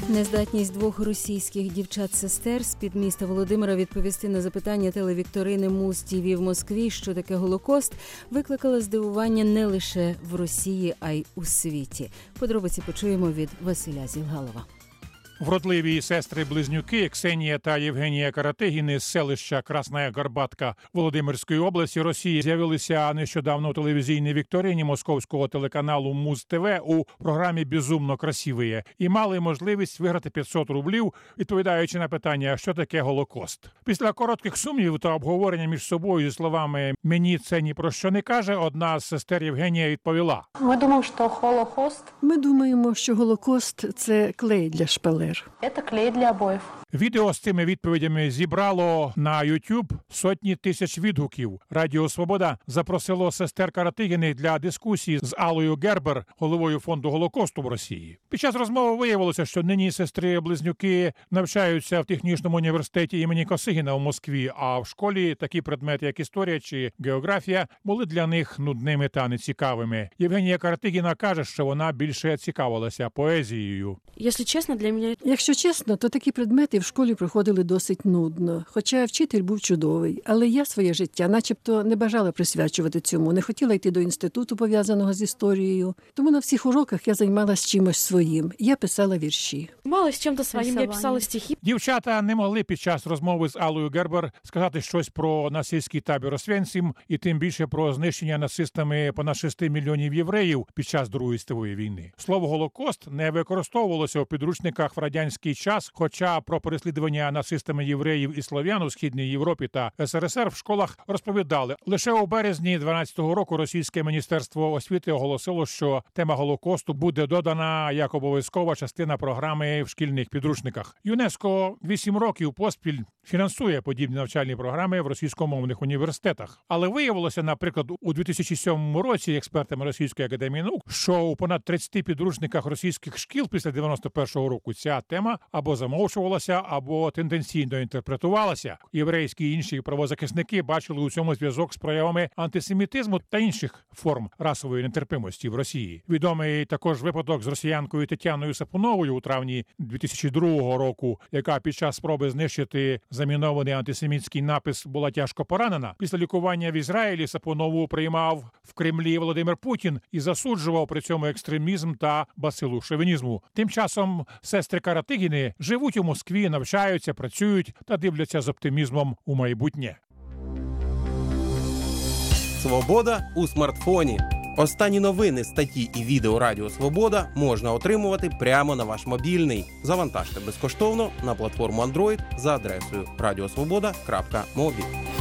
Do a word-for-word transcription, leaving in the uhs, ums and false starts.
Нездатність двох російських дівчат-сестер з-під міста Володимира відповісти на запитання телевікторини Муз-ТВ в Москві, що таке Голокост, викликала здивування не лише в Росії, а й у світі. Подробиці почуємо від Василя Зілгалова. Вродливі сестри-близнюки Ксенія та Євгенія Каратигіни з селища Красна Горбатка Володимирської області Росії з'явилися нещодавно у телевізійній вікторині московського телеканалу Муз-ТВ у програмі «Безумно красиві» і мали можливість виграти п'ятсот рублів, відповідаючи на питання, що таке Голокост. Після коротких сумнівів та обговорення між собою зі словами «мені це ні про що не каже», одна з сестер Євгенія відповіла. Ми думаємо, що Голокост... Ми думаємо, що Голокост – це клей для шпалер. Це клей для обоїв. Відео з цими відповідями зібрало на YouTube сотні тисяч відгуків. Радіо «Свобода» запросило сестер Каратигіни для дискусії з Аллою Гербер, головою фонду Голокосту в Росії. Під час розмови виявилося, що нині сестри-близнюки навчаються в технічному університеті імені Косигіна в Москві, а в школі такі предмети, як історія чи географія, були для них нудними та нецікавими. Євгенія Каратигіна каже, що вона більше цікавилася поезією. Якщо чесно, для мене... Якщо чесно, то такі предмети в школі проходили досить нудно. Хоча вчитель був чудовий. Але я своє життя начебто не бажала присвячувати цьому. Не хотіла йти до інституту, пов'язаного з історією. Тому на всіх уроках я займалася чимось своїм. Я писала вірші. Мало з чим-то своїм, я писала стихи. Дівчата не могли під час розмови з Аллою Гербер сказати щось про нацистський табір Освенцим і тим більше про знищення нацистами понад шести мільйонів євреїв під час Другої світової війни. Слово «Голокост» не використовувалося у підручниках в радянський час, хоча про переслідування нацистами євреїв і слов'ян у Східній Європі та ес ер ес ер в школах розповідали. Лише у березні дванадцятого року російське міністерство освіти оголосило, що тема Голокосту буде додана як обов'язкова частина програми в шкільних підручниках. ЮНЕСКО вісім років поспіль фінансує подібні навчальні програми в російськомовних університетах. Але виявилося, наприклад, у дві тисячі сьомому році експертами Російської академії наук, що у понад тридцяти підручниках російських шкіл після дев'яносто першого року ця тема або замовчувалася, або тенденційно інтерпретувалася. Єврейські і інші правозахисники бачили у цьому зв'язок з проявами антисемітизму та інших форм расової нетерпимості в Росії. Відомий також випадок з росіянкою Тетяною Сапуновою у травні дві тисячі другого року, яка під час спроби знищити замінований антисемітський напис була тяжко поранена. Після лікування в Ізраїлі Сапунову приймав в Кремлі Володимир Путін і засуджував при цьому екстремізм та бацилу шовінізму. Тим часом сестри Каратигіни живуть у Москві, навчаються, працюють та дивляться з оптимізмом у майбутнє. Свобода у смартфоні. Останні новини, статті і відео Радіо Свобода можна отримувати прямо на ваш мобільний. Завантажте безкоштовно на платформу Android за адресою радіосвобода крапка мобі.